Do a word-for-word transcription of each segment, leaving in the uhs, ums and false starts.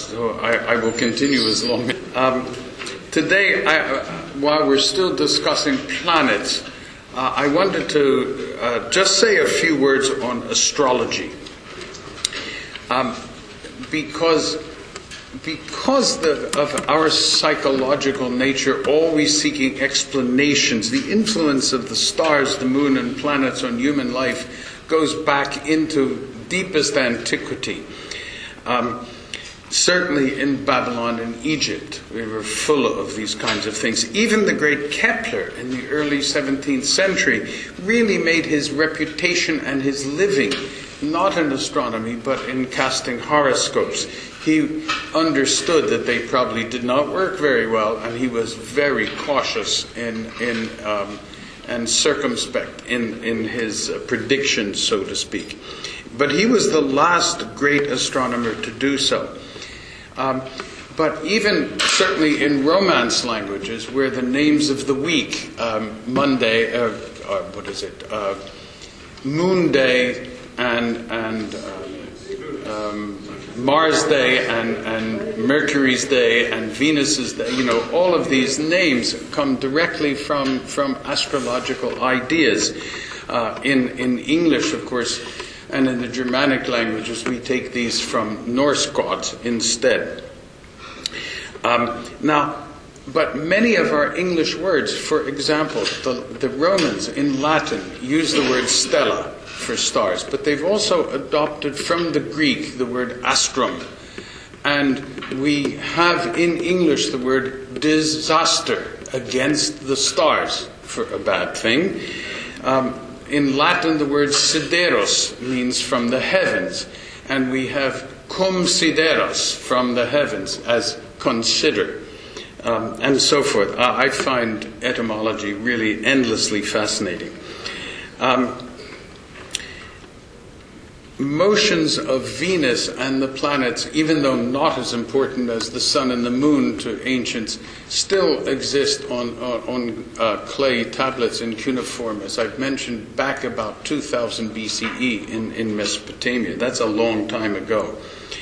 so I, I will continue as long. Um, today, I, while we're still discussing planets, uh, I wanted to uh, just say a few words on astrology. Um, because because the, of our psychological nature always seeking explanations, the influence of the stars, the moon, and planets on human life goes back into deepest antiquity. Um, certainly in Babylon and Egypt, we were full of these kinds of things. Even the great Kepler in the early seventeenth century really made his reputation and his living not in astronomy, but in casting horoscopes. He understood that they probably did not work very well, and he was very cautious in, in um, and circumspect in, in his uh, predictions, so to speak. But he was the last great astronomer to do so. Um, but even certainly in Romance languages, where the names of the week, um, Monday, uh, uh, what is it, uh, Moon Day, and and um, um, Mars Day, and, and Mercury's Day, and Venus's Day, you know, all of these names come directly from, from astrological ideas. Uh, in, in English, of course, and in the Germanic languages, we take these from Norse gods instead. Um, now, but many of our English words, for example, the, the Romans in Latin use the word stella for stars, but they've also adopted from the Greek the word astrum. And we have in English the word disaster, against the stars, for a bad thing. Um, in Latin the word sideros means from the heavens, and we have cum sideros, from the heavens, as consider, um, and so forth. Uh, I find etymology really endlessly fascinating. Um, Motions of Venus and the planets, even though not as important as the sun and the moon to ancients, still exist on, on, on uh, clay tablets in cuneiform, as I've mentioned, back about two thousand B C E in, in Mesopotamia. That's a long time ago.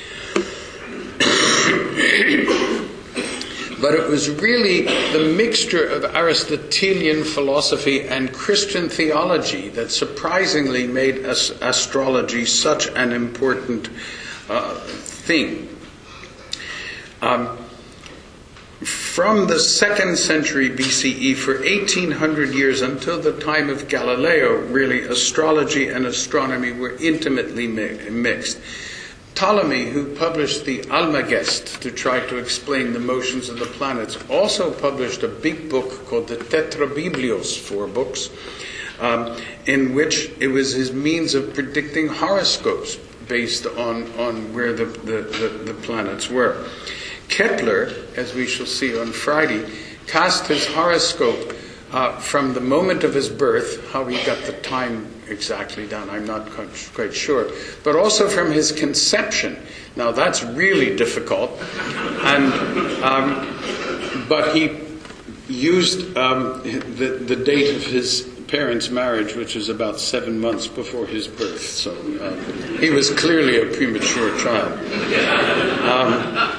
But it was really the mixture of Aristotelian philosophy and Christian theology that surprisingly made as- astrology such an important uh, thing. Um, from the second century B C E, for eighteen hundred years until the time of Galileo, really astrology and astronomy were intimately mi- mixed. Ptolemy, who published the Almagest to try to explain the motions of the planets, also published a big book called the Tetrabiblios, four books, um, in which it was his means of predicting horoscopes based on, on where the, the, the, the planets were. Kepler, as we shall see on Friday, cast his horoscope uh, from the moment of his birth, how he got the time exactly down, I'm not quite, quite sure, but also from his conception. Now that's really difficult, and um, but he used um, the, the date of his parents' marriage, which was about seven months before his birth, so uh, he was clearly a premature child. Um,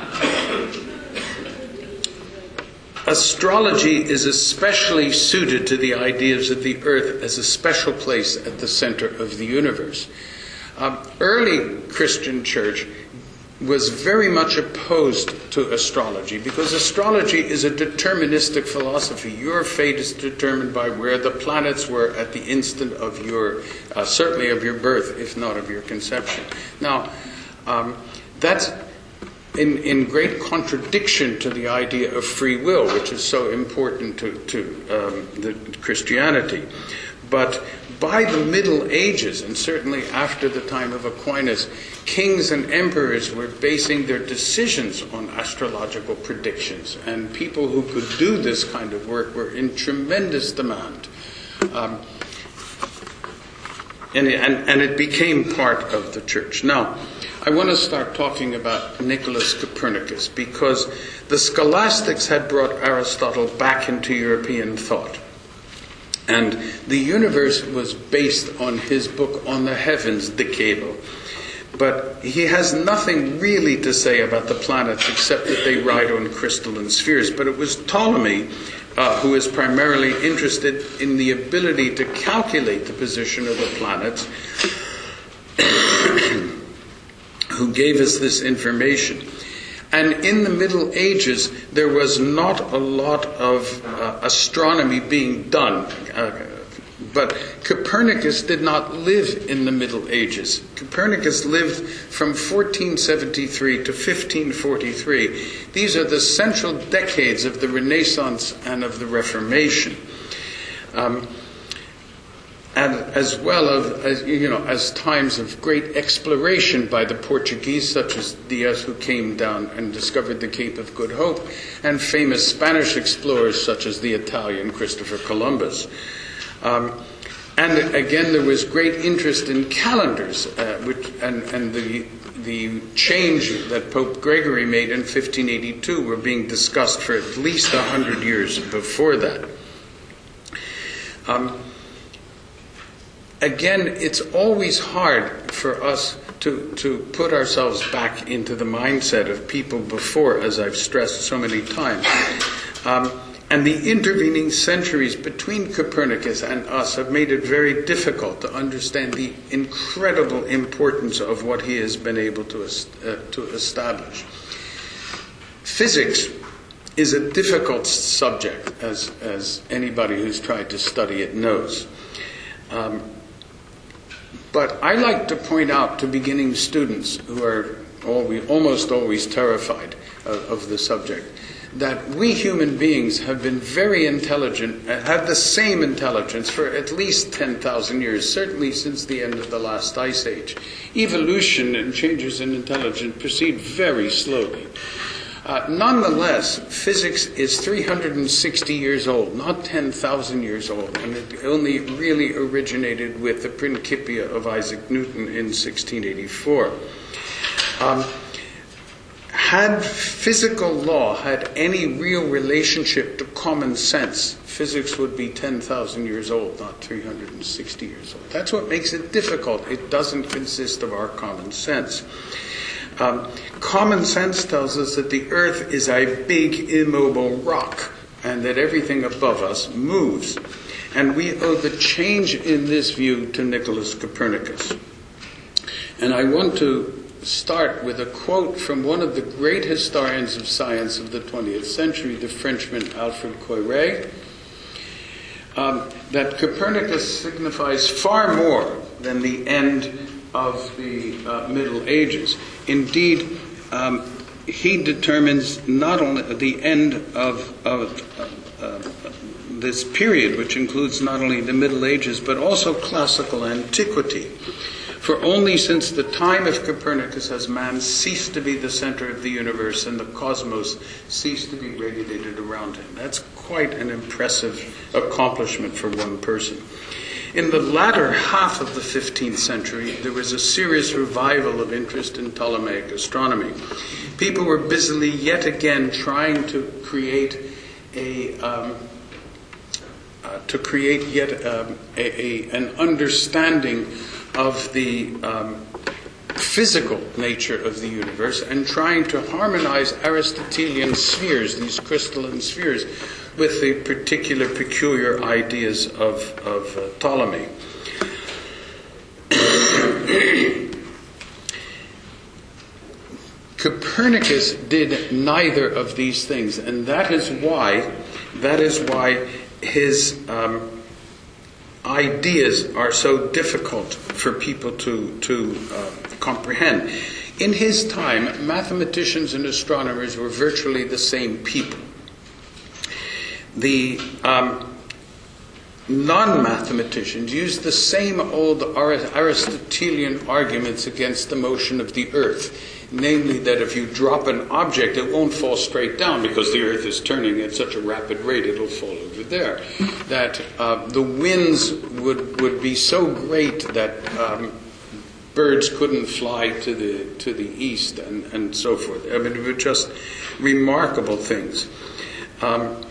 Astrology is especially suited to the ideas of the earth as a special place at the center of the universe. Um, early Christian church was very much opposed to astrology because astrology is a deterministic philosophy. Your fate is determined by where the planets were at the instant of your, uh, certainly of your birth, if not of your conception. Now, um, that's In, in great contradiction to the idea of free will, which is so important to, to um, the Christianity. But by the Middle Ages, and certainly after the time of Aquinas, kings and emperors were basing their decisions on astrological predictions, and people who could do this kind of work were in tremendous demand. Um, and, and, and it became part of the church. Now, I want to start talking about Nicholas Copernicus because the scholastics had brought Aristotle back into European thought. And the universe was based on his book On the Heavens, De Caelo. but he has nothing really to say about the planets except that they ride on crystalline spheres. But it was Ptolemy uh, who is primarily interested in the ability to calculate the position of the planets, who gave us this information. And in the Middle Ages, there was not a lot of uh, astronomy being done. Uh, but Copernicus did not live in the Middle Ages. Copernicus lived from fourteen seventy-three to fifteen forty-three. These are the central decades of the Renaissance and of the Reformation. Um, And as well as, you know, as times of great exploration by the Portuguese, such as Diaz, who came down and discovered the Cape of Good Hope, and famous Spanish explorers such as the Italian Christopher Columbus. Um, and again, there was great interest in calendars, uh, which, and, and the the change that Pope Gregory made in fifteen eighty-two were being discussed for at least a hundred years before that. Um, Again, it's always hard for us to, to put ourselves back into the mindset of people before, as I've stressed so many times. Um, and the intervening centuries between Copernicus and us have made it very difficult to understand the incredible importance of what he has been able to, uh, to establish. Physics is a difficult subject, as, as anybody who's tried to study it knows. Um, But I like to point out to beginning students who are always, almost always terrified of, of the subject, that we human beings have been very intelligent, have the same intelligence for at least ten thousand years, certainly since the end of the last ice age. Evolution and changes in intelligence proceed very slowly. Uh, nonetheless, physics is three hundred sixty years old, not ten thousand years old, and it only really originated with the Principia of Isaac Newton in sixteen eighty-four. Um, had physical law had any real relationship to common sense, physics would be ten thousand years old, not three hundred sixty years old. That's what makes it difficult. It doesn't consist of our common sense. Um, common sense tells us that the Earth is a big immobile rock and that everything above us moves. And we owe the change in this view to Nicholas Copernicus. And I want to start with a quote from one of the great historians of science of the twentieth century, the Frenchman Alfred Koyré, um, that Copernicus signifies far more than the end of the uh, Middle Ages. Indeed, um, he determines not only the end of, of uh, uh, this period, which includes not only the Middle Ages, but also classical antiquity. For only since the time of Copernicus has man ceased to be the center of the universe and the cosmos ceased to be regulated around him. That's quite an impressive accomplishment for one person. In the latter half of the fifteenth century, there was a serious revival of interest in Ptolemaic astronomy. People were busily yet again trying to create a um, uh, to create yet um, a, a, an understanding of the um, physical nature of the universe, and trying to harmonize Aristotelian spheres, these crystalline spheres, with the particular peculiar ideas of, of uh, Ptolemy. Copernicus did neither of these things, and that is why that is why his um, ideas are so difficult for people to to uh, comprehend. In his time, mathematicians and astronomers were virtually the same people. The um, non-mathematicians used the same old Aristotelian arguments against the motion of the Earth, namely that if you drop an object, it won't fall straight down because the Earth is turning at such a rapid rate, it'll fall over there. That uh, the winds would, would be so great that um, birds couldn't fly to the to the east, and, and so forth. I mean, it were just remarkable things. Um,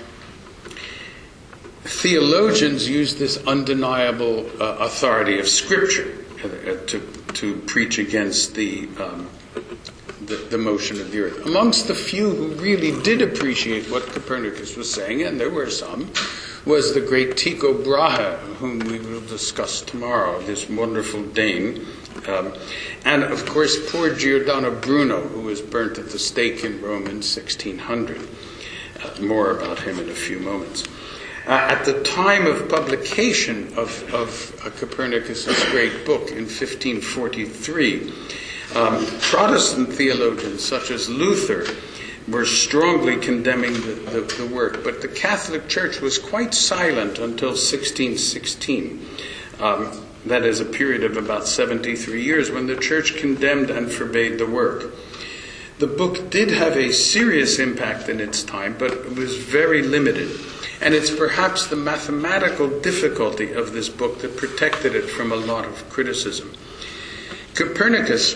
Theologians use this undeniable uh, authority of Scripture uh, to to preach against the, um, the the motion of the earth. Amongst the few who really did appreciate what Copernicus was saying, and there were some, was the great Tycho Brahe, whom we will discuss tomorrow, this wonderful Dane. Um, and, of course, poor Giordano Bruno, who was burnt at the stake in Rome in sixteen hundred. Uh, more about him in a few moments. Uh, at the time of publication of, of uh, Copernicus' great book in fifteen forty-three, um, Protestant theologians such as Luther were strongly condemning the, the, the work, but the Catholic Church was quite silent until sixteen sixteen. Um, that is a period of about seventy-three years when the Church condemned and forbade the work. The book did have a serious impact in its time, but it was very limited. And it's perhaps the mathematical difficulty of this book that protected it from a lot of criticism. Copernicus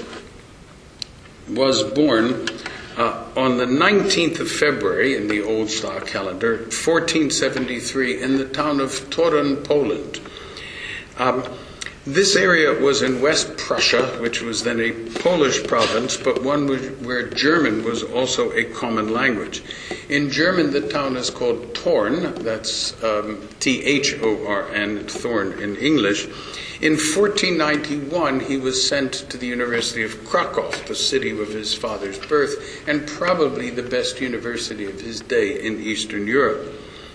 was born uh, on the nineteenth of February in the Old Star calendar, fourteen seventy-three, in the town of Torun, Poland. Um, This area was in West Prussia, which was then a Polish province, but one where German was also a common language. In German, the town is called Thorn, that's um, T H O R N, Thorn in English. In fourteen ninety-one, he was sent to the University of Krakow, the city of his father's birth, and probably the best university of his day in Eastern Europe.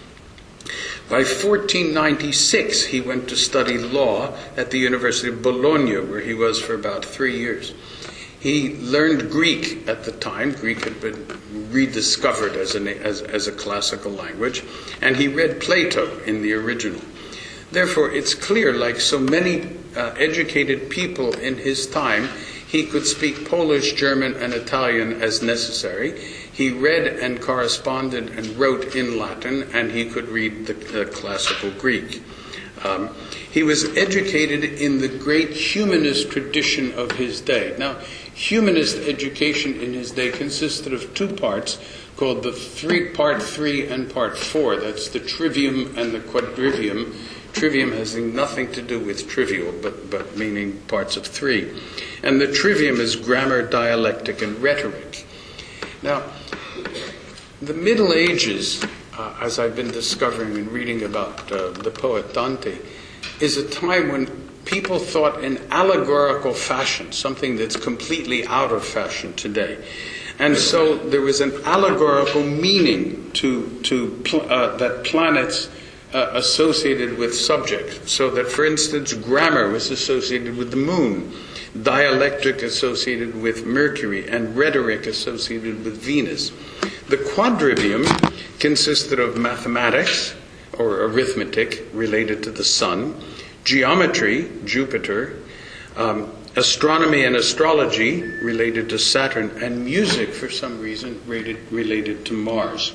By fourteen ninety-six, he went to study law at the University of Bologna, where he was for about three years. He learned Greek at the time. Greek had been rediscovered as, an, as, as a classical language, and he read Plato in the original. Therefore, it's clear, like so many uh, educated people in his time, he could speak Polish, German, and Italian as necessary. He read and corresponded and wrote in Latin, and he could read the, the classical Greek. Um, he was educated in the great humanist tradition of his day. Now, humanist education in his day consisted of two parts called the three, part three and part four. That's the trivium and the quadrivium. Trivium has nothing to do with trivial, but, but meaning parts of three. And the trivium is grammar, dialectic, and rhetoric. Now, the Middle Ages, uh, as I've been discovering and reading about uh, the poet Dante, is a time when people thought in allegorical fashion, something that's completely out of fashion today. And so there was an allegorical meaning to, to pl- uh, that planets uh, associated with subjects. So that, for instance, grammar was associated with the moon, dialectic associated with Mercury, and rhetoric associated with Venus. The quadrivium consisted of mathematics, or arithmetic, related to the sun, geometry, Jupiter, um, astronomy and astrology, related to Saturn, and music, for some reason, related, related to Mars.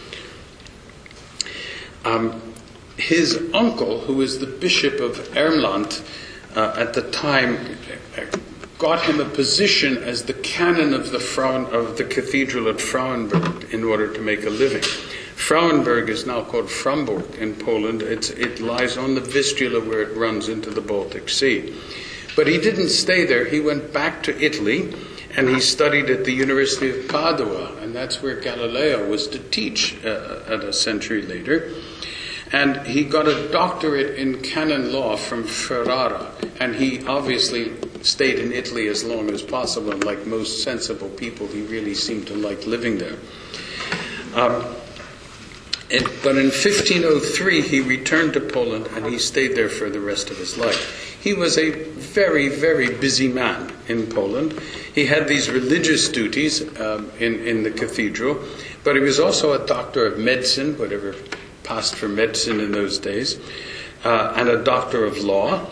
Um, his uncle, who was the Bishop of Ermland uh, at the time, got him a position as the canon of the Frauen, of the cathedral at Frauenburg in order to make a living. Frauenburg is now called Frombork in Poland. It's, it lies on the Vistula where it runs into the Baltic Sea. But he didn't stay there. He went back to Italy and he studied at the University of Padua, and that's where Galileo was to teach uh, at a century later. And he got a doctorate in canon law from Ferrara, and he obviously stayed in Italy as long as possible. And like most sensible people, he really seemed to like living there. Um, it, but in fifteen oh three, he returned to Poland, and he stayed there for the rest of his life. He was a very, very busy man in Poland. He had these religious duties um, in, in the cathedral, but he was also a doctor of medicine, whatever passed for medicine in those days, uh, and a doctor of law.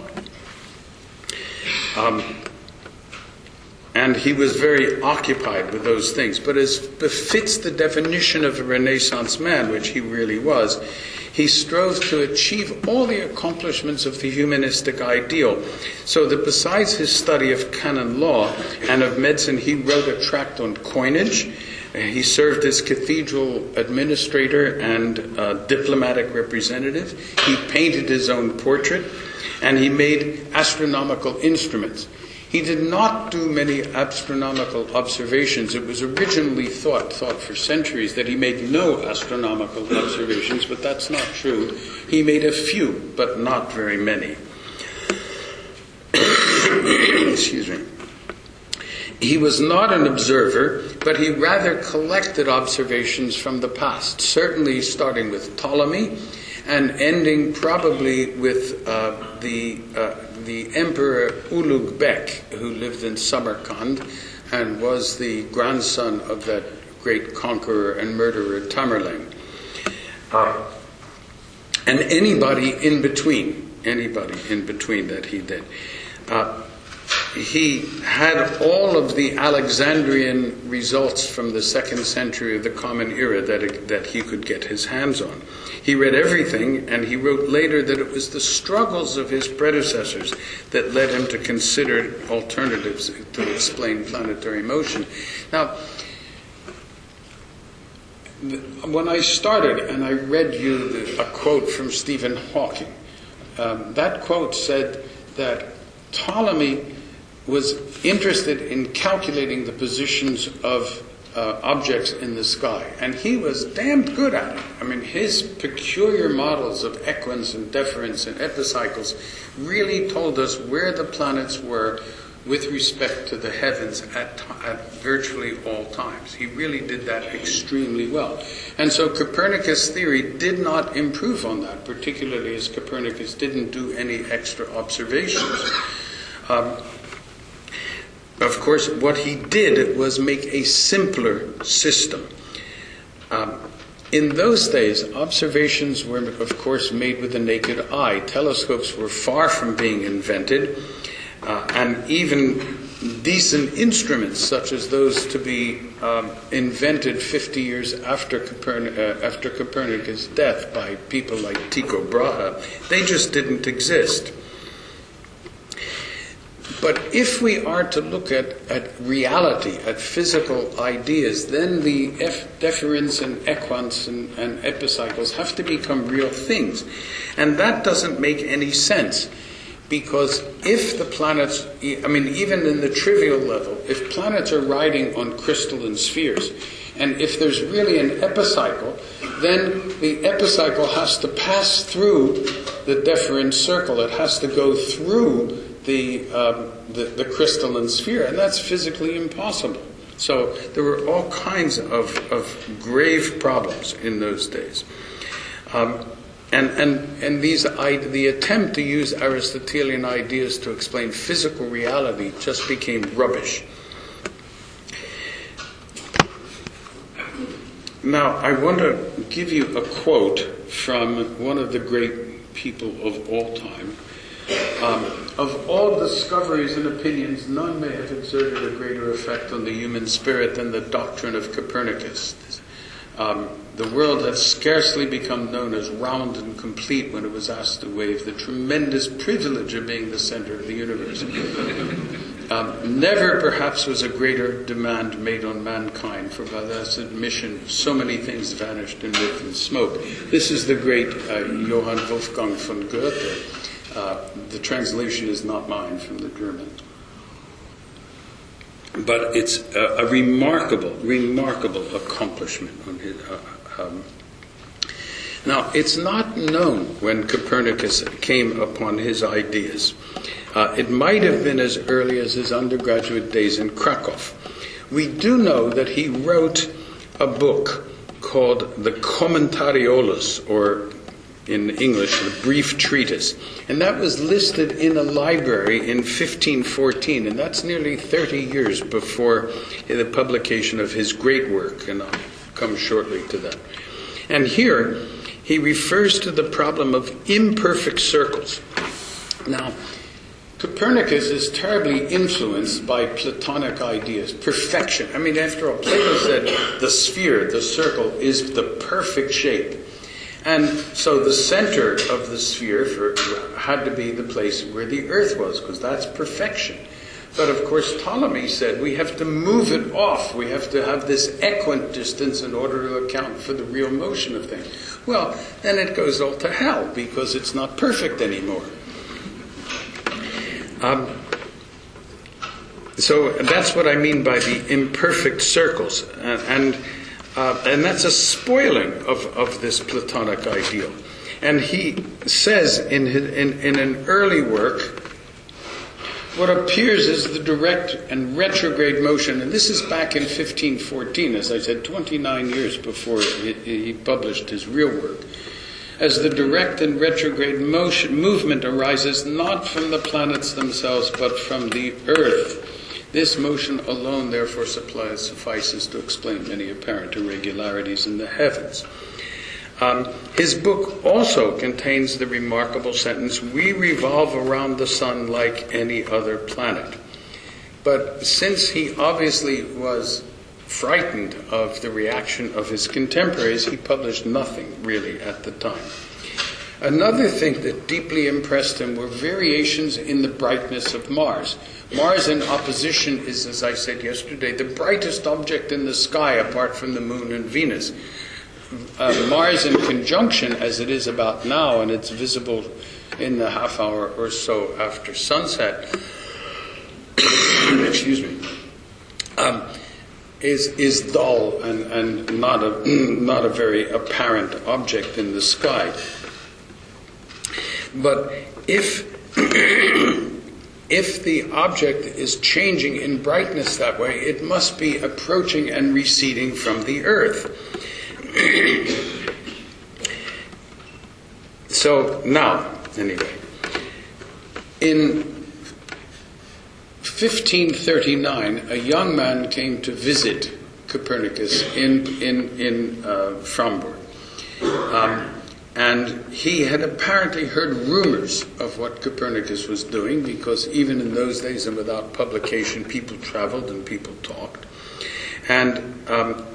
Um, and he was very occupied with those things. But as befits the definition of a Renaissance man, which he really was, he strove to achieve all the accomplishments of the humanistic ideal. So that besides his study of canon law and of medicine, he wrote a tract on coinage. He served as cathedral administrator and uh, diplomatic representative. He painted his own portrait, and he made astronomical instruments. He did not do many astronomical observations. It was originally thought, thought for centuries, that he made no astronomical observations, but that's not true. He made a few, but not very many. Excuse me. He was not an observer, but he rather collected observations from the past, certainly starting with Ptolemy and ending probably with uh, the uh, the Emperor Ulugh Bek, who lived in Samarkand and was the grandson of that great conqueror and murderer Tamerlane. Uh, and anybody in between, anybody in between that he did. Uh, He had all of the Alexandrian results from the second century of the Common Era that, that he could get his hands on. He read everything, and he wrote later that it was the struggles of his predecessors that led him to consider alternatives to explain planetary motion. Now, when I started and I read you the, a quote from Stephen Hawking, um, that quote said that Ptolemy was interested in calculating the positions of uh, objects in the sky. And he was damned good at it. I mean, his peculiar models of equants and deferents and epicycles really told us where the planets were with respect to the heavens at, at virtually all times. He really did that extremely well. And so Copernicus' theory did not improve on that, particularly as Copernicus didn't do any extra observations. Um, Of course, what he did was make a simpler system. Um, in those days, observations were, of course, made with the naked eye. Telescopes were far from being invented, uh, and even decent instruments, such as those to be um, invented fifty years after, Copernic- uh, after Copernicus' death by people like Tycho Brahe, they just didn't exist. But if we are to look at, at reality, at physical ideas, then the F- deferents and equants and, and epicycles have to become real things. And that doesn't make any sense. Because if the planets, I mean, even in the trivial level, if planets are riding on crystalline spheres, and if there's really an epicycle, then the epicycle has to pass through the deferent circle. It has to go through The, um, the the crystalline sphere, and that's physically impossible. So there were all kinds of, of grave problems in those days. Um, and and and these the attempt to use Aristotelian ideas to explain physical reality just became rubbish. Now, I want to give you a quote from one of the great people of all time. Um, of all discoveries and opinions, none may have exerted a greater effect on the human spirit than the doctrine of Copernicus. Um, the world had scarcely become known as round and complete when it was asked to waive the tremendous privilege of being the center of the universe. Um, never, perhaps, was a greater demand made on mankind, for by that admission so many things vanished in myth and smoke. This is the great uh, Johann Wolfgang von Goethe. Uh, the translation is not mine, from the German. But it's a, a remarkable, remarkable accomplishment on his. Uh, um. Now, it's not known when Copernicus came upon his ideas. Uh, it might have been as early as his undergraduate days in Krakow. We do know that he wrote a book called the Commentariolus, or in English, the Brief Treatise. And that was listed in a library in fifteen fourteen, and that's nearly thirty years before the publication of his great work, and I'll come shortly to that. And here, he refers to the problem of imperfect circles. Now, Copernicus is terribly influenced by Platonic ideas, perfection. I mean, after all, Plato said the sphere, the circle, is the perfect shape. And so the center of the sphere for, had to be the place where the Earth was, because that's perfection. But of course, Ptolemy said we have to move it off. We have to have this equant distance in order to account for the real motion of things. Well, then it goes all to hell, because it's not perfect anymore. Um, so that's what I mean by the imperfect circles. And, and, uh, and that's a spoiling of, of this Platonic ideal. And he says in, his, in, in an early work, what appears as the direct and retrograde motion, and this is back in fifteen fourteen, as I said, twenty-nine years before he, he published his real work, as the direct and retrograde motion movement arises not from the planets themselves, but from the Earth. This motion alone, therefore, supplies, suffices to explain many apparent irregularities in the heavens. Um, his book also contains the remarkable sentence, "We revolve around the sun like any other planet." But since he obviously was frightened of the reaction of his contemporaries, he published nothing really at the time. Another thing that deeply impressed him were variations in the brightness of Mars. Mars in opposition is, as I said yesterday, the brightest object in the sky apart from the moon and Venus. Uh, Mars in conjunction, as it is about now, and it's visible in the half hour or so after sunset, excuse me, um, is is dull and, and not a not a very apparent object in the sky. But if if the object is changing in brightness that way, it must be approaching and receding from the Earth. So now, anyway, in fifteen thirty-nine, a young man came to visit Copernicus in in in uh, Fromberg, um, and he had apparently heard rumors of what Copernicus was doing, because even in those days and without publication, people traveled and people talked, and um,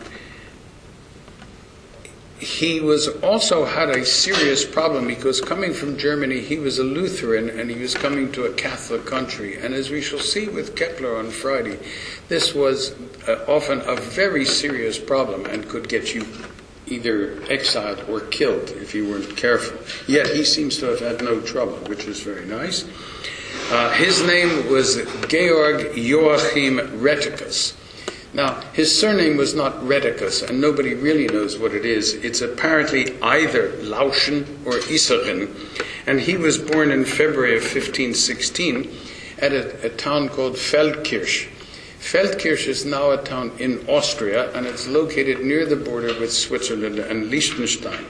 he was also had a serious problem, because coming from Germany, he was a Lutheran and he was coming to a Catholic country. And as we shall see with Kepler on Friday, this was uh, often a very serious problem and could get you either exiled or killed if you weren't careful. Yet he seems to have had no trouble, which is very nice. Uh, his name was Georg Joachim Rheticus. Now, his surname was not Rheticus, and nobody really knows what it is. It's apparently either Lauschen or Isserin, and he was born in February of fifteen sixteen at a, a town called Feldkirch. Feldkirch is now a town in Austria, and it's located near the border with Switzerland and Liechtenstein.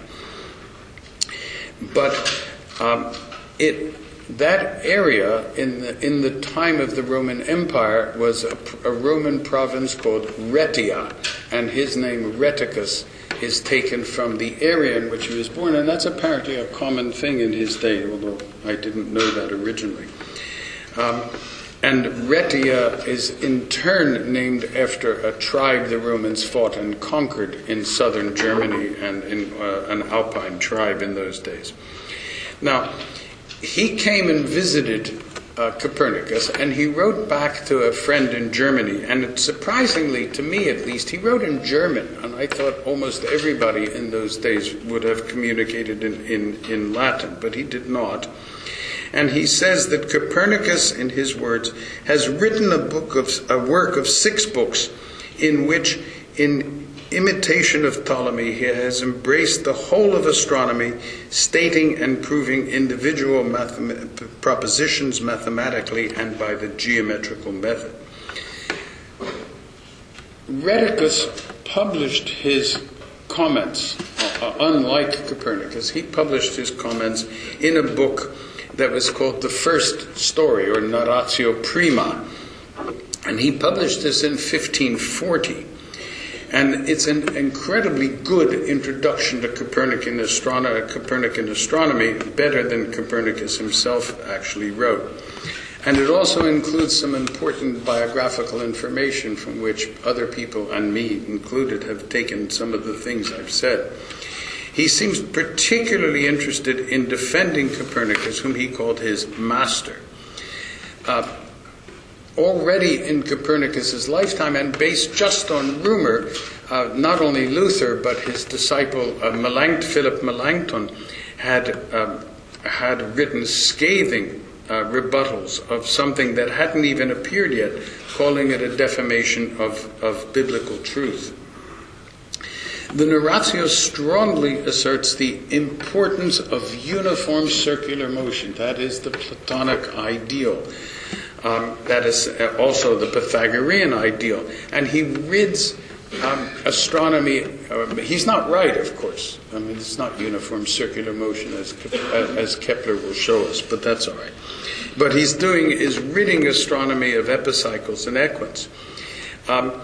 But um, it... That area in the, in the time of the Roman Empire was a, a Roman province called Rhaetia, and his name Rheticus is taken from the area in which he was born, and that's apparently a common thing in his day, although I didn't know that originally. Um, and Rhaetia is in turn named after a tribe the Romans fought and conquered in southern Germany, and in uh, an Alpine tribe in those days. Now, he came and visited uh, Copernicus, and he wrote back to a friend in Germany, and it, surprisingly, to me at least, he wrote in German, and I thought almost everybody in those days would have communicated in, in, in Latin, but he did not. And he says that Copernicus, in his words, has written a book of a work of six books in which, in imitation of Ptolemy, he has embraced the whole of astronomy, stating and proving individual mathem- propositions mathematically and by the geometrical method. Rheticus published his comments, uh, unlike Copernicus, he published his comments in a book that was called The First Story, or Narratio Prima, and he published this in fifteen forty. And it's an incredibly good introduction to Copernican, astrono- Copernican astronomy, better than Copernicus himself actually wrote. And it also includes some important biographical information from which other people, and me included, have taken some of the things I've said. He seems particularly interested in defending Copernicus, whom he called his master. Uh, Already in Copernicus's lifetime, and based just on rumor, uh, not only Luther but his disciple uh, Melanct- Philip Melanchthon had um, had written scathing uh, rebuttals of something that hadn't even appeared yet, calling it a defamation of, of biblical truth. The Narratio strongly asserts the importance of uniform circular motion. That is the Platonic ideal. Um, that is also the Pythagorean ideal. And he rids um, astronomy. Uh, he's not right, of course. I mean, it's not uniform circular motion, as, as Kepler will show us, but that's all right. But he's doing is ridding astronomy of epicycles and equants. Um,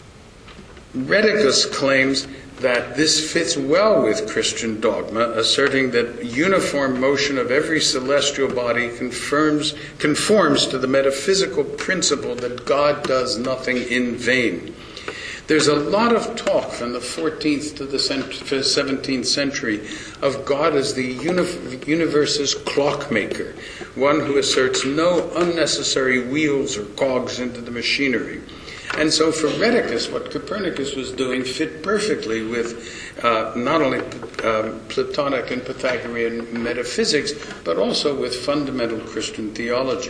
Rheticus claims that this fits well with Christian dogma, asserting that uniform motion of every celestial body confirms, conforms to the metaphysical principle that God does nothing in vain. There's a lot of talk from the fourteenth to the seventeenth century of God as the universe's clockmaker, one who asserts no unnecessary wheels or cogs into the machinery. And so for Rheticus, what Copernicus was doing fit perfectly with uh, not only um, Platonic and Pythagorean metaphysics, but also with fundamental Christian theology.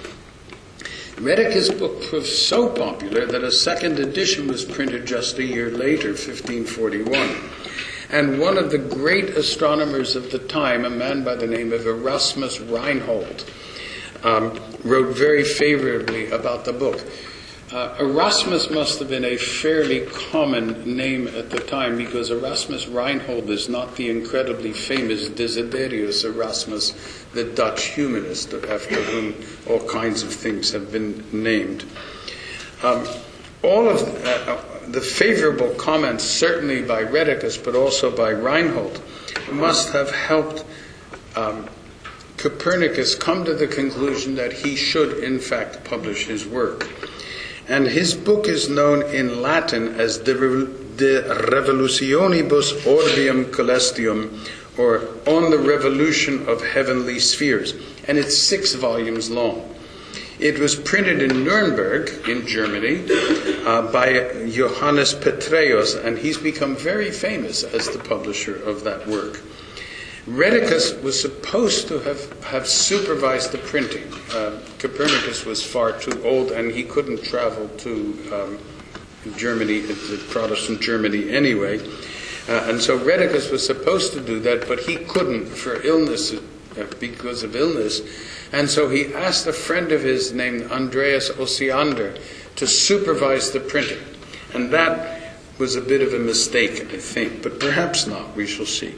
Rheticus' book proved so popular that a second edition was printed just a year later, fifteen forty-one. And one of the great astronomers of the time, a man by the name of Erasmus Reinhold, um, wrote very favorably about the book. Uh, Erasmus must have been a fairly common name at the time, because Erasmus Reinhold is not the incredibly famous Desiderius Erasmus, the Dutch humanist, after whom all kinds of things have been named. Um, all of uh, the favorable comments, certainly by Rheticus, but also by Reinhold, must have helped um, Copernicus come to the conclusion that he should, in fact, publish his work. And his book is known in Latin as De, De Revolutionibus Orbium Celestium, or On the Revolution of Heavenly Spheres. And it's six volumes long. It was printed in Nuremberg, in Germany, uh, by Johannes Petreius, and he's become very famous as the publisher of that work. Rheticus was supposed to have, have supervised the printing. Uh, Copernicus was far too old, and he couldn't travel to um, Germany, to Protestant Germany anyway. Uh, and so Rheticus was supposed to do that, but he couldn't for illness, uh, because of illness. And so he asked a friend of his named Andreas Osiander to supervise the printing. And that was a bit of a mistake, I think, but perhaps not, we shall see.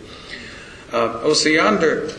Uh, Osiander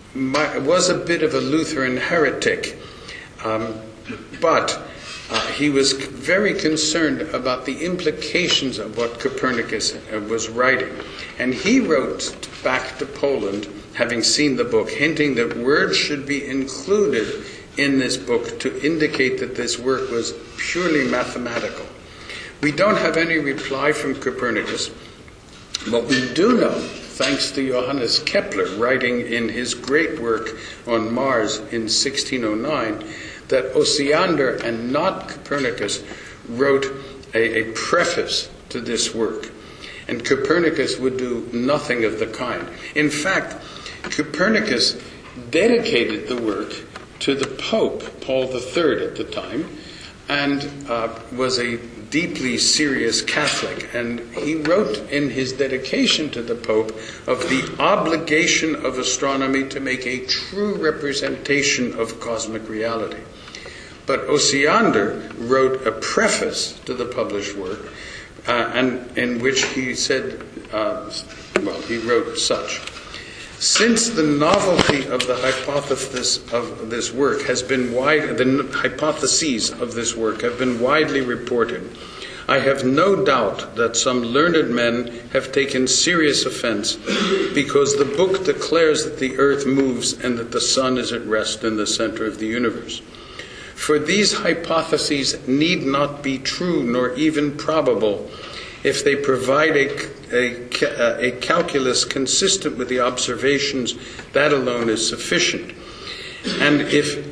was a bit of a Lutheran heretic, um, but uh, he was very concerned about the implications of what Copernicus uh, was writing. And he wrote back to Poland, having seen the book, hinting that words should be included in this book to indicate that this work was purely mathematical. We don't have any reply from Copernicus, but we do know, thanks to Johannes Kepler, writing in his great work on Mars in sixteen oh nine, that Osiander and not Copernicus wrote a, a preface to this work. And Copernicus would do nothing of the kind. In fact, Copernicus dedicated the work to the Pope, Paul the Third at the time, and uh, was a deeply serious Catholic. And he wrote in his dedication to the Pope of the obligation of astronomy to make a true representation of cosmic reality. But Osiander wrote a preface to the published work, uh, and in which he said, uh, well, he wrote such: since the novelty of the hypothesis of this work has been wide, the hypotheses of this work have been widely reported, I have no doubt that some learned men have taken serious offense because the book declares that the earth moves and that the sun is at rest in the center of the universe. For these hypotheses need not be true nor even probable. If they provide a, a, a calculus consistent with the observations, that alone is sufficient. And if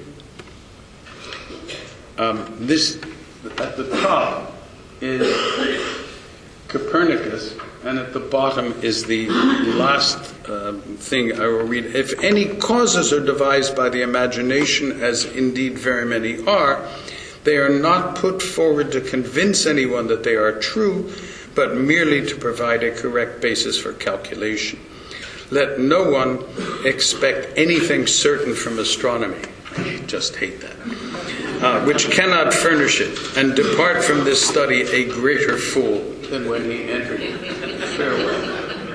um, this, at the top is Copernicus, and at the bottom is the last uh, thing I will read. If any causes are devised by the imagination, as indeed very many are, they are not put forward to convince anyone that they are true, but merely to provide a correct basis for calculation. Let no one expect anything certain from astronomy. I just hate that. Uh, which cannot furnish it, and depart from this study a greater fool than when he entered it. Farewell.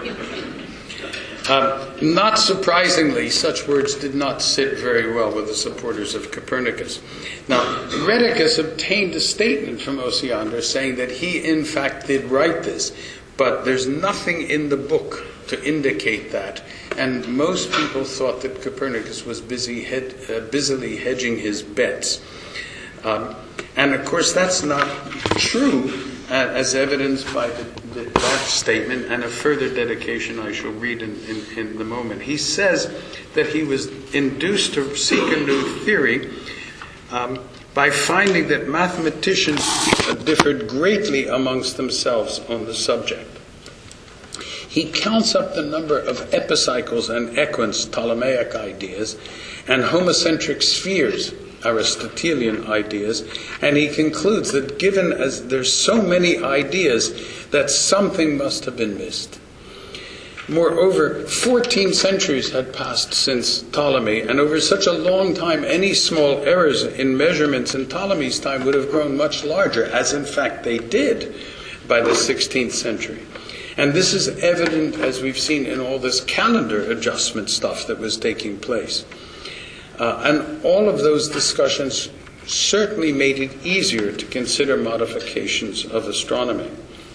Uh, not surprisingly, such words did not sit very well with the supporters of Copernicus. Now, Rheticus obtained a statement from Osiander saying that he, in fact, did write this, but there's nothing in the book to indicate that. And most people thought that Copernicus was busy head, uh, busily hedging his bets. Um, and of course, that's not true, uh, as evidenced by the, the, that statement and a further dedication I shall read in, in, in the moment. He says that he was induced to seek a new theory um, by finding that mathematicians differed greatly amongst themselves on the subject. He counts up the number of epicycles and equants, Ptolemaic ideas, and homocentric spheres, Aristotelian ideas, and he concludes that given as there's so many ideas, that something must have been missed. Moreover, fourteen centuries had passed since Ptolemy, and over such a long time, any small errors in measurements in Ptolemy's time would have grown much larger, as in fact they did by the sixteenth century. And this is evident, as we've seen, in all this calendar adjustment stuff that was taking place. Uh, and all of those discussions certainly made it easier to consider modifications of astronomy.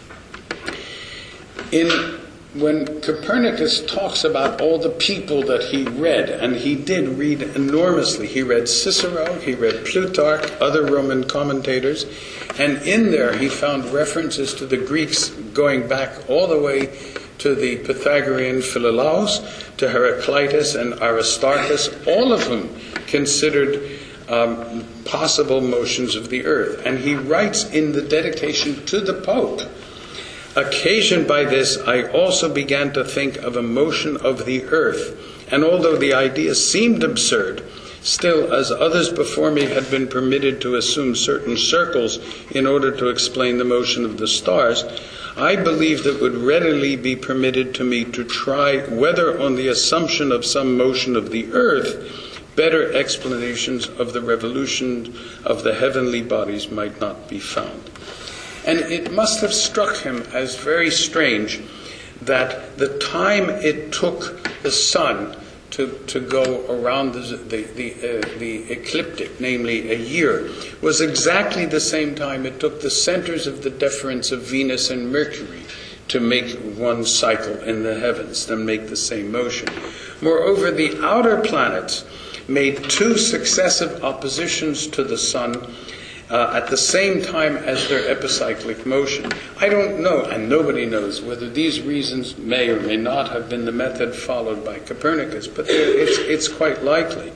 In, when Copernicus talks about all the people that he read, and he did read enormously, he read Cicero, he read Plutarch, other Roman commentators, and in there he found references to the Greeks going back all the way to the Pythagorean Philolaus, to Heraclitus and Aristarchus, all of whom considered um, possible motions of the earth. And he writes in the dedication to the Pope, occasioned by this, I also began to think of a motion of the earth, and although the idea seemed absurd, still, as others before me had been permitted to assume certain circles in order to explain the motion of the stars, I believed it would readily be permitted to me to try whether, on the assumption of some motion of the earth, better explanations of the revolution of the heavenly bodies might not be found. And it must have struck him as very strange that the time it took the sun to, to go around the, the, the, uh, the ecliptic, namely a year, was exactly the same time it took the centers of the deference of Venus and Mercury to make one cycle in the heavens, to make the same motion. Moreover, the outer planets made two successive oppositions to the sun uh, at the same time as their epicyclic motion. I don't know, and nobody knows, whether these reasons may or may not have been the method followed by Copernicus, but it's, it's quite likely.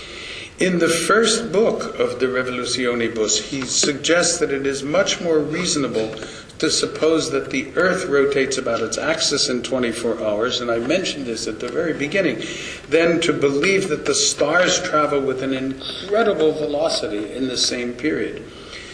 In the first book of De Revolutionibus, he suggests that it is much more reasonable to suppose that the Earth rotates about its axis in twenty-four hours, and I mentioned this at the very beginning, than to believe that the stars travel with an incredible velocity in the same period.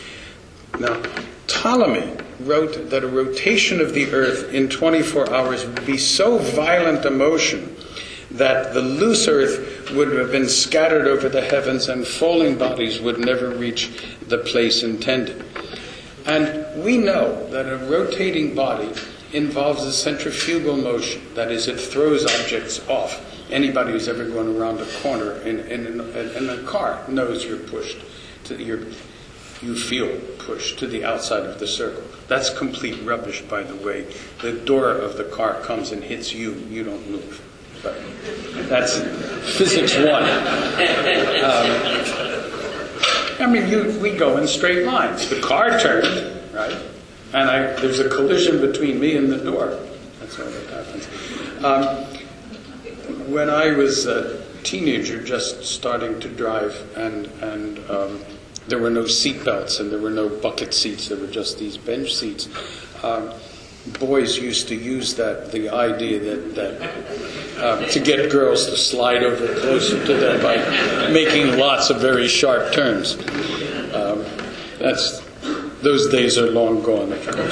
Now, Ptolemy wrote that a rotation of the Earth in twenty-four hours would be so violent a motion that the loose Earth would have been scattered over the heavens and falling bodies would never reach the place intended. And we know that a rotating body involves a centrifugal motion. That is, it throws objects off. Anybody who's ever gone around a corner in, in, in, in a car knows you're pushed. To, you're, you feel pushed to the outside of the circle. That's complete rubbish, by the way. The door of the car comes and hits you. You don't move. But that's physics one. Um, I mean, you, we go in straight lines. The car turned, right? And I, there's a collision between me and the door. That's all that happens. Um, when I was a teenager, just starting to drive, and, and um, there were no seat belts and there were no bucket seats, there were just these bench seats. Um, boys used to use that, the idea that, that uh, to get girls to slide over closer to them by making lots of very sharp turns. Um, that's those days are long gone, of course.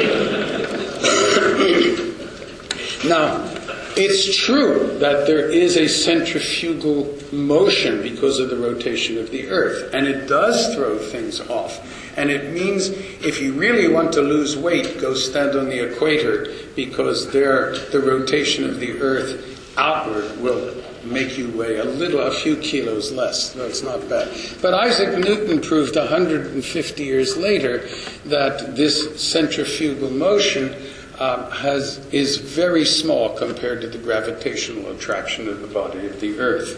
Now, it's true that there is a centrifugal motion because of the rotation of the Earth, and it does throw things off. And it means if you really want to lose weight, go stand on the equator, because there the rotation of the Earth outward will make you weigh a little, a few kilos less. So it's not bad. But Isaac Newton proved one hundred fifty years later that this centrifugal motion um, has is very small compared to the gravitational attraction of the body of the Earth.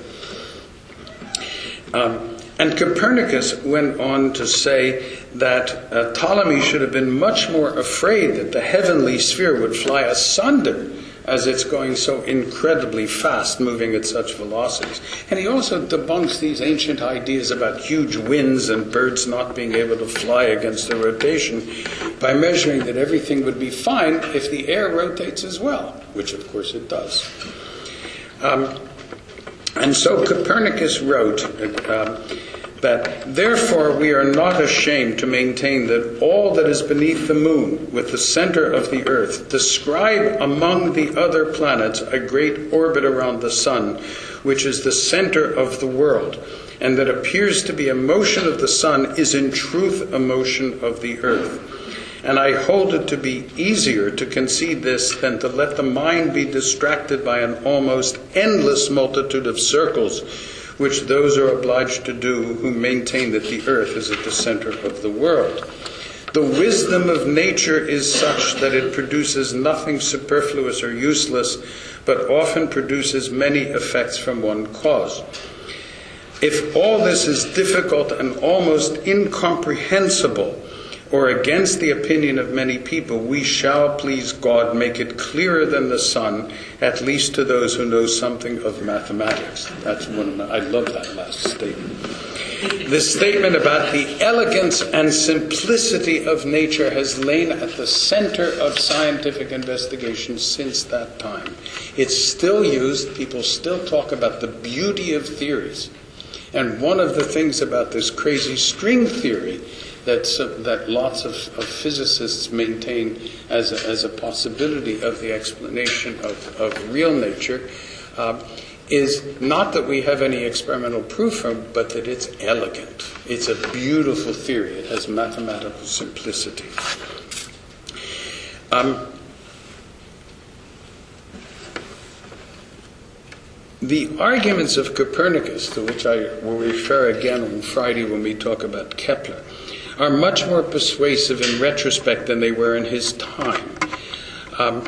Um, And Copernicus went on to say that uh, Ptolemy should have been much more afraid that the heavenly sphere would fly asunder as it's going so incredibly fast, moving at such velocities. And he also debunks these ancient ideas about huge winds and birds not being able to fly against the rotation by measuring that everything would be fine if the air rotates as well, which of course it does. Um, And so Copernicus wrote uh, that, therefore we are not ashamed to maintain that all that is beneath the moon, with the center of the earth, describe among the other planets a great orbit around the sun, which is the center of the world, and that appears to be a motion of the sun is in truth a motion of the earth. And I hold it to be easier to concede this than to let the mind be distracted by an almost endless multitude of circles, which those are obliged to do who maintain that the earth is at the center of the world. The wisdom of nature is such that it produces nothing superfluous or useless, but often produces many effects from one cause. If all this is difficult and almost incomprehensible, or against the opinion of many people, we shall, please God, make it clearer than the sun, at least to those who know something of mathematics. That's one. I love that last statement. This statement about the elegance and simplicity of nature has lain at the center of scientific investigation since that time. It's still used. People still talk about the beauty of theories. And one of the things about this crazy string theory That's, uh, that lots of, of physicists maintain as a, as a possibility of the explanation of, of real nature uh, is not that we have any experimental proof from, but that it's elegant. It's a beautiful theory. It has mathematical simplicity. Um, the arguments of Copernicus, to which I will refer again on Friday when we talk about Kepler, are much more persuasive in retrospect than they were in his time. Um,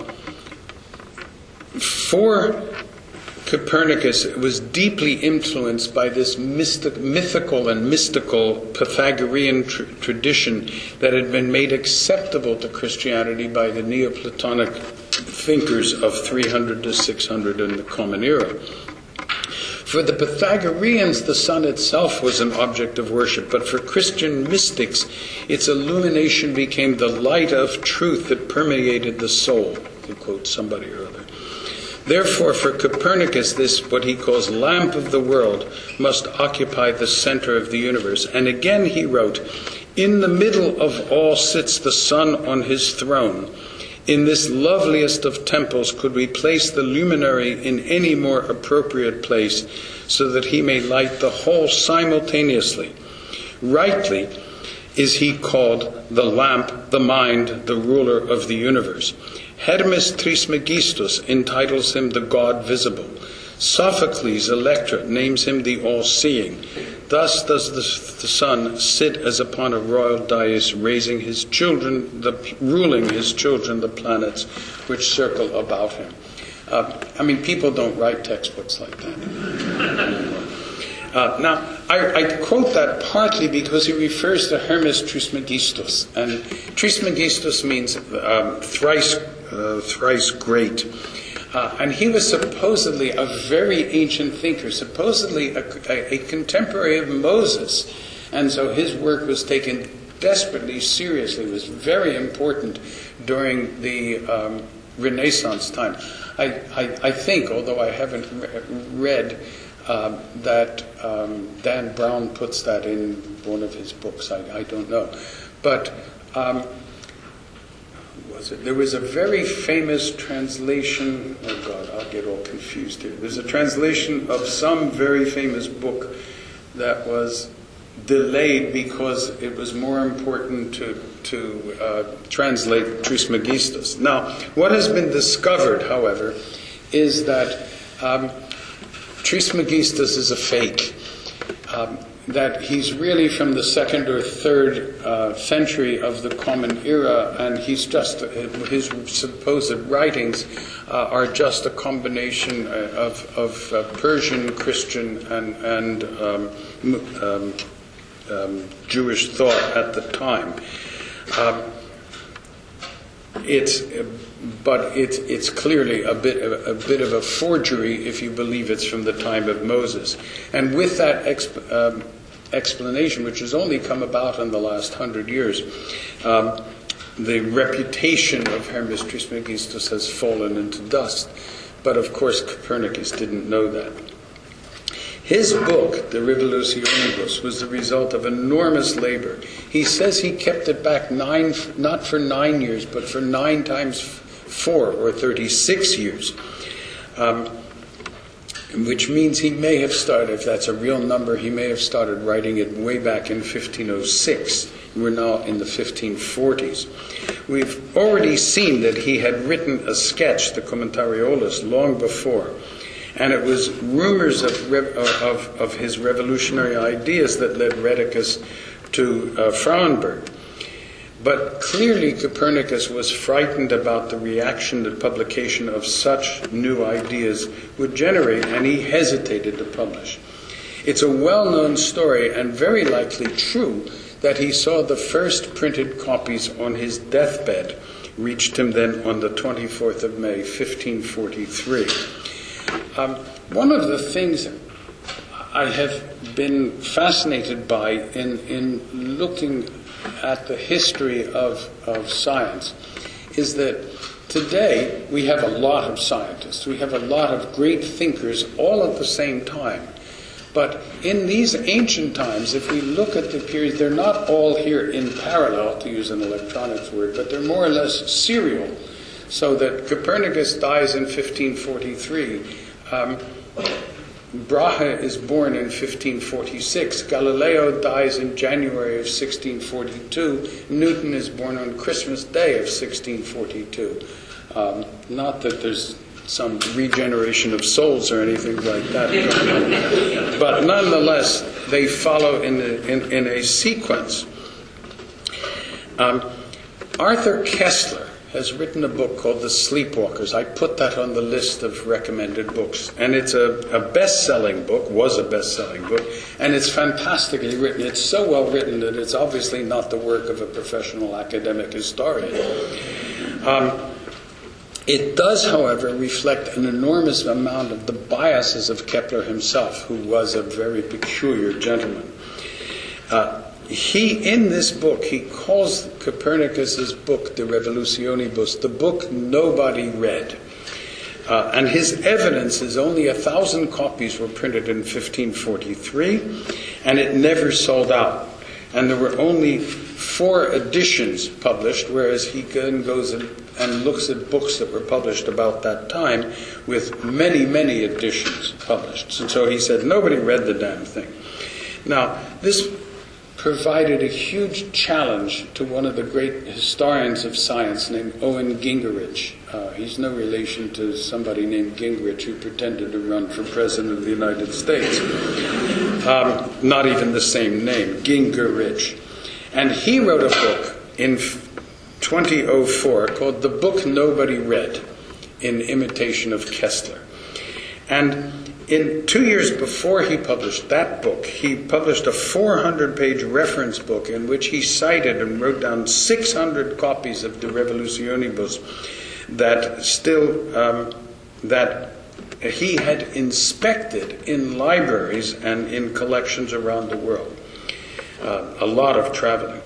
for Copernicus, it was deeply influenced by this mystic, mythical and mystical Pythagorean tr- tradition that had been made acceptable to Christianity by the Neoplatonic thinkers of three hundred to six hundred in the Common Era. For the Pythagoreans, the sun itself was an object of worship, but for Christian mystics, its illumination became the light of truth that permeated the soul, to quote somebody or other. Therefore, for Copernicus, this, what he calls lamp of the world, must occupy the center of the universe. And again he wrote, "In the middle of all sits the sun on his throne. In this loveliest of temples could we place the luminary in any more appropriate place, so that he may light the whole simultaneously. Rightly is he called the lamp, the mind, the ruler of the universe. Hermes Trismegistus entitles him the God visible. Sophocles, Electra, names him the all-seeing. Thus does the, the sun sit as upon a royal dais, raising his children, the, ruling his children, the planets which circle about him." Uh, I mean, people don't write textbooks like that. uh, now, I, I quote that partly because he refers to Hermes Trismegistus, and Trismegistus means um, thrice, uh, thrice great. Uh, and he was supposedly a very ancient thinker, supposedly a, a, a contemporary of Moses. And so his work was taken desperately seriously. It was very important during the um, Renaissance time. I, I, I think, although I haven't re- read, um, that um, Dan Brown puts that in one of his books. I, I don't know. But um, was it? There was a very famous translation. Oh God, I'll get all confused here. There's a translation of some very famous book that was delayed because it was more important to to uh, translate Trismegistus. Now, what has been discovered, however, is that um, Trismegistus is a fake. Um, that he's really from the second or third uh, century of the Common Era, and he's just his supposed writings uh, are just a combination of, of uh, Persian, Christian, and, and um, um, um, Jewish thought at the time. Um, it's, but it's it's clearly a bit of, a bit of a forgery if you believe it's from the time of Moses, and with that exp- um, explanation, which has only come about in the last hundred years, um, the reputation of Hermes Trismegistus has fallen into dust. But of course, Copernicus didn't know that. His book, De Revolutionibus, was the result of enormous labor. He says he kept it back nine, not for nine years, but for nine times four, or thirty-six years. Um, which means he may have started, if that's a real number, he may have started writing it way back in fifteen oh six. We're now in the fifteen forties. We've already seen that he had written a sketch, the Commentariolus, long before. And it was rumors of, of, of his revolutionary ideas that led Rheticus to uh, Frauenburg. But clearly Copernicus was frightened about the reaction that publication of such new ideas would generate, and he hesitated to publish. It's a well-known story, and very likely true, that he saw the first printed copies on his deathbed, reached him then on the twenty-fourth of May, fifteen forty-three. Um, one of the things I have been fascinated by in, in looking at the history of, of science is that today we have a lot of scientists, we have a lot of great thinkers all at the same time. But in these ancient times, if we look at the period, they're not all here in parallel, to use an electronics word, but they're more or less serial. So that Copernicus dies in fifteen forty-three. Um, Brahe is born in fifteen forty-six. Galileo dies in January of sixteen forty-two. Newton is born on Christmas Day of sixteen forty-two. Um, not that there's some regeneration of souls or anything like that going on. But nonetheless, they follow in a, in, in a sequence. Um, Arthur Koestler has written a book called The Sleepwalkers. I put that on the list of recommended books. And it's a, a best-selling book, was a best-selling book, and it's fantastically written. It's so well written that it's obviously not the work of a professional academic historian. Um, it does, however, reflect an enormous amount of the biases of Kepler himself, who was a very peculiar gentleman. Uh, He, in this book, he calls Copernicus's book, De Revolutionibus, the book nobody read. Uh, and his evidence is only a thousand copies were printed in fifteen forty-three, and it never sold out. And there were only four editions published, whereas he then goes and, and looks at books that were published about that time with many, many editions published. And so he said, nobody read the damn thing. Now, this provided a huge challenge to one of the great historians of science named Owen Gingerich. Uh, he's no relation to somebody named Gingrich who pretended to run for president of the United States. Um, not even the same name, Gingerich. And he wrote a book in twenty oh four called The Book Nobody Read, in imitation of Koestler. And in two years before he published that book, he published a four hundred page reference book in which he cited and wrote down six hundred copies of De Revolutionibus that still um, that he had inspected in libraries and in collections around the world. Uh, a lot of traveling.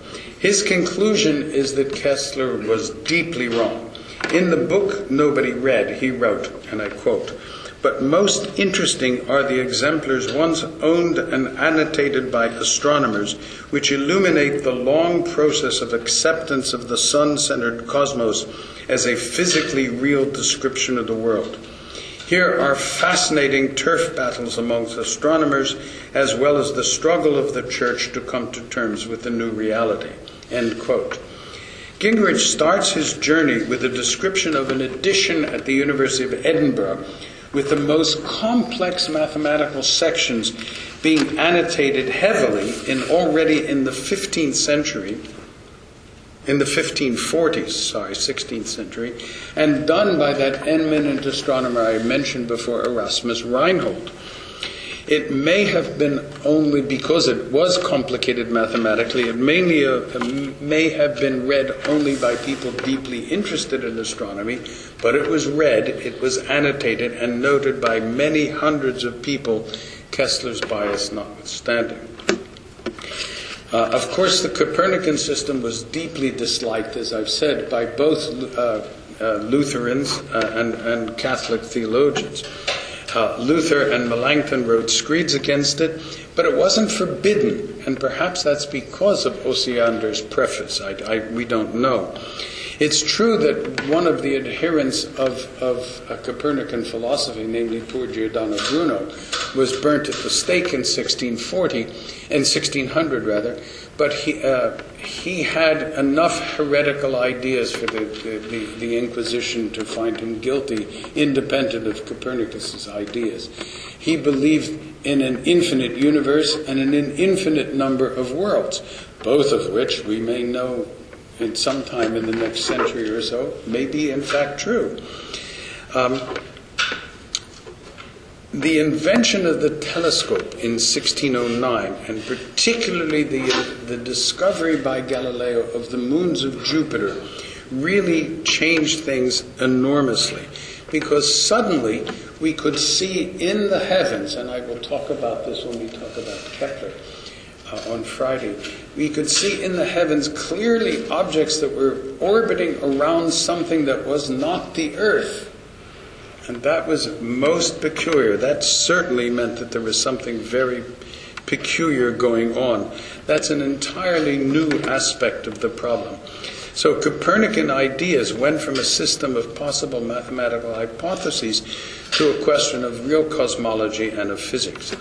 His conclusion is that Kessler was deeply wrong. In the book nobody read, he wrote, and I quote, "But most interesting are the exemplars once owned and annotated by astronomers, which illuminate the long process of acceptance of the sun-centered cosmos as a physically real description of the world. Here are fascinating turf battles amongst astronomers, as well as the struggle of the church to come to terms with the new reality." End quote. Gingrich starts his journey with a description of an edition at the University of Edinburgh with the most complex mathematical sections being annotated heavily in already in the fifteenth century, in the fifteen forties, sorry, sixteenth century, and done by that eminent astronomer I mentioned before, Erasmus Reinhold. It may have been only because it was complicated mathematically, it mainly uh, may have been read only by people deeply interested in astronomy, but it was read, it was annotated and noted by many hundreds of people, Kessler's bias notwithstanding. Uh, of course, the Copernican system was deeply disliked, as I've said, by both uh, uh, Lutherans uh, and, and Catholic theologians. Uh, Luther and Melanchthon wrote screeds against it, but it wasn't forbidden, and perhaps that's because of Osiander's preface. I, I, we don't know. It's true that one of the adherents of, of a Copernican philosophy, namely poor Giordano Bruno, was burnt at the stake in sixteen forty, in sixteen hundred rather, but he uh, he had enough heretical ideas for the, the, the Inquisition to find him guilty, independent of Copernicus's ideas. He believed in an infinite universe and in an infinite number of worlds, both of which we may know in some time in the next century or so may be in fact true. Um, The invention of the telescope in sixteen oh nine, and particularly the, the discovery by Galileo of the moons of Jupiter, really changed things enormously, because suddenly we could see in the heavens, and I will talk about this when we talk about Kepler uh, on Friday, we could see in the heavens clearly objects that were orbiting around something that was not the Earth. And that was most peculiar. That certainly meant that there was something very peculiar going on. That's an entirely new aspect of the problem. So Copernican ideas went from a system of possible mathematical hypotheses to a question of real cosmology and of physics.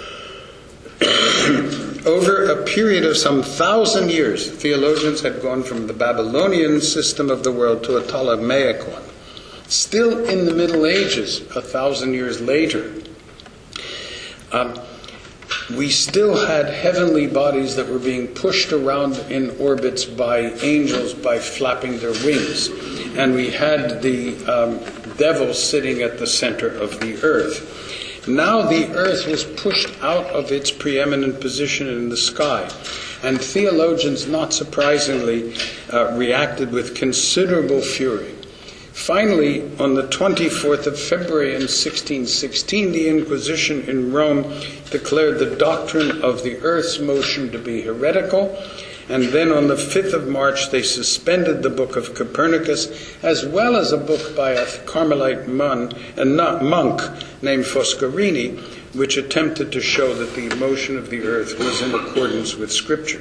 Over a period of some thousand years, theologians had gone from the Babylonian system of the world to a Ptolemaic one. Still in the Middle Ages, a thousand years later, um, we still had heavenly bodies that were being pushed around in orbits by angels by flapping their wings. And we had the um, devil sitting at the center of the earth. Now the earth was pushed out of its preeminent position in the sky. And theologians, not surprisingly, uh, reacted with considerable fury. Finally, on the twenty-fourth of February in sixteen sixteen, the Inquisition in Rome declared the doctrine of the Earth's motion to be heretical, and then on the fifth of March they suspended the book of Copernicus, as well as a book by a Carmelite mon, a monk named Foscarini, which attempted to show that the motion of the Earth was in accordance with Scripture.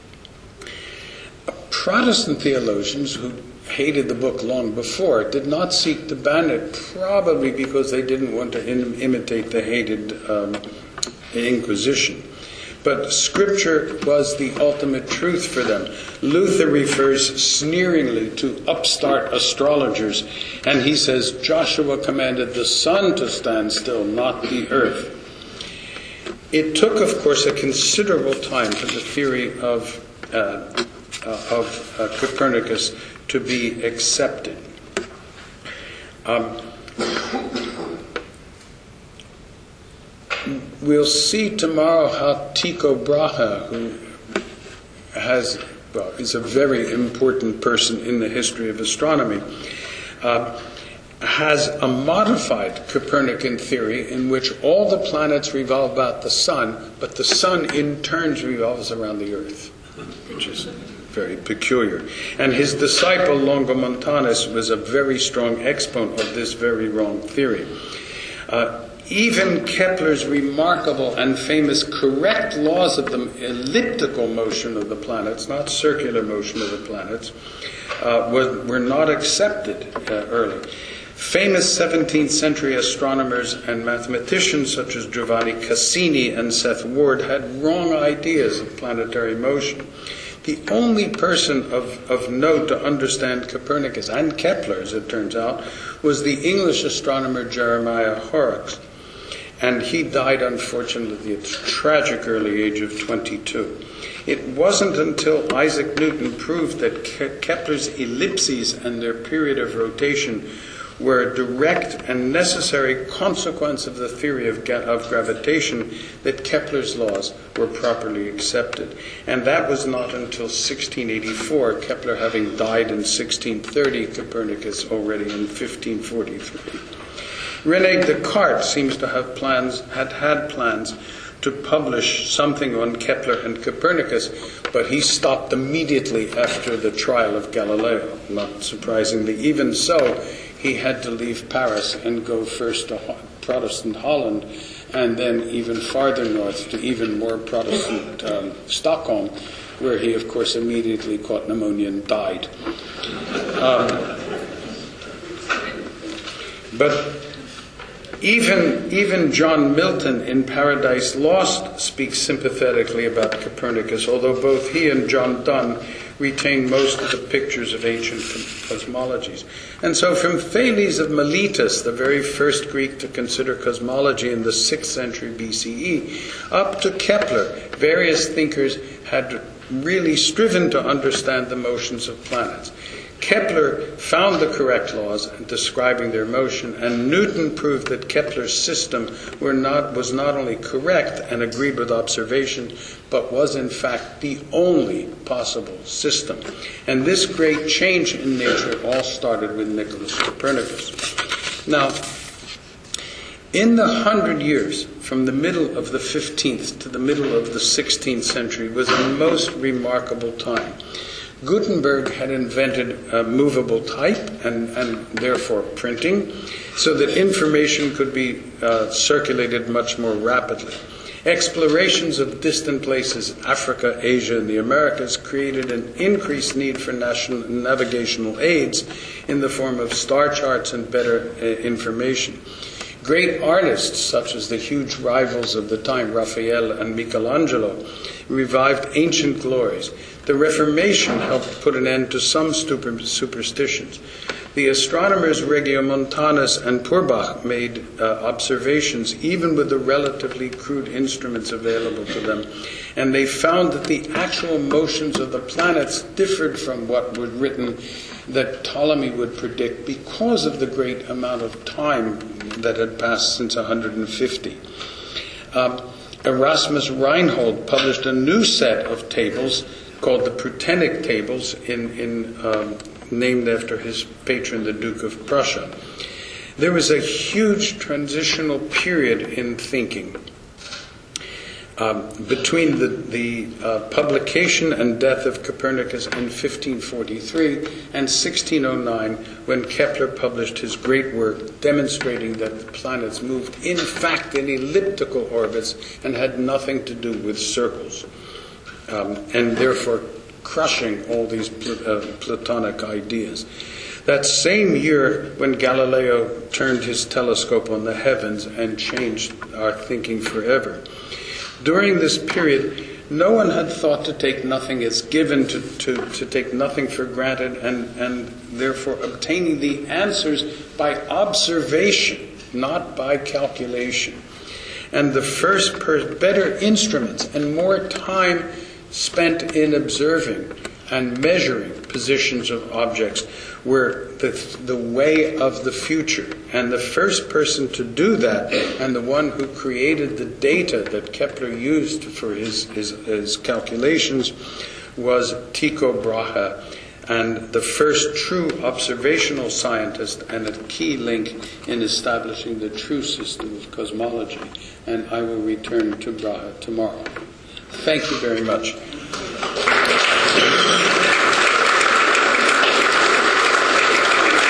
Protestant theologians who hated the book long before did not seek to ban it, probably because they didn't want to in, imitate the hated um, Inquisition. But Scripture was the ultimate truth for them. Luther refers sneeringly to upstart astrologers, and he says Joshua commanded the sun to stand still, not the earth. It took, of course, a considerable time for the theory of, uh, uh, of uh, Copernicus to be accepted. Um, we'll see tomorrow how Tycho Brahe, who has, well, is a very important person in the history of astronomy, uh, has a modified Copernican theory in which all the planets revolve about the sun, but the sun in turn revolves around the Earth, which is very peculiar. And his disciple Longomontanus was a very strong exponent of this very wrong theory. Uh, even Kepler's remarkable and famous correct laws of the elliptical motion of the planets, not circular motion of the planets, uh, was, were not accepted uh, early. Famous seventeenth century astronomers and mathematicians such as Giovanni Cassini and Seth Ward had wrong ideas of planetary motion. The only person of, of note to understand Copernicus and Kepler, as it turns out, was the English astronomer Jeremiah Horrocks. And he died, unfortunately, at the tragic early age of twenty-two. It wasn't until Isaac Newton proved that Ke- Kepler's ellipses and their period of rotation were a direct and necessary consequence of the theory of, ga- of gravitation that Kepler's laws were properly accepted. And that was not until sixteen eighty-four, Kepler having died in sixteen thirty, Copernicus already in fifteen forty-three. René Descartes seems to have plans, had had plans to publish something on Kepler and Copernicus, but he stopped immediately after the trial of Galileo, not surprisingly. Even so, he had to leave Paris and go first to Protestant Holland, and then even farther north to even more Protestant um, Stockholm, where he, of course, immediately caught pneumonia and died. Um, but even, even John Milton in Paradise Lost speaks sympathetically about Copernicus, although both he and John Donne retain most of the pictures of ancient cosmologies. And so from Thales of Miletus, the very first Greek to consider cosmology in the sixth century B C E, up to Kepler, various thinkers had really striven to understand the motions of planets. Kepler found the correct laws describing their motion, and Newton proved that Kepler's system were not, was not only correct and agreed with observation, but was in fact the only possible system. And this great change in nature all started with Nicholas Copernicus. Now, in the hundred years from the middle of the fifteenth to the middle of the sixteenth century was a most remarkable time. Gutenberg had invented uh, movable type and, and therefore printing, so that information could be uh, circulated much more rapidly. Explorations of distant places, Africa, Asia, and the Americas, created an increased need for national navigational aids in the form of star charts and better uh, information. Great artists, such as the huge rivals of the time, Raphael and Michelangelo, revived ancient glories. The Reformation helped put an end to some stupid superstitions. The astronomers Regiomontanus and Purbach made uh, observations even with the relatively crude instruments available to them, and they found that the actual motions of the planets differed from what was written that Ptolemy would predict because of the great amount of time that had passed since one hundred fifty. Um, Erasmus Reinhold published a new set of tables called the Prutenic Tables, in, in, um, named after his patron, the Duke of Prussia. There was a huge transitional period in thinking um, between the, the uh, publication and death of Copernicus in fifteen forty-three and sixteen oh nine, when Kepler published his great work demonstrating that the planets moved, in fact, in elliptical orbits and had nothing to do with circles. Um, and therefore crushing all these pl- uh, Platonic ideas. That same year when Galileo turned his telescope on the heavens and changed our thinking forever. During this period, no one had thought to take nothing as given, to, to, to take nothing for granted, and, and therefore obtaining the answers by observation, not by calculation. And the first per- better instruments and more time spent in observing and measuring positions of objects were the, the way of the future. And the first person to do that, and the one who created the data that Kepler used for his, his, his calculations, was Tycho Brahe, and the first true observational scientist and a key link in establishing the true system of cosmology. And I will return to Brahe tomorrow. Thank you very much.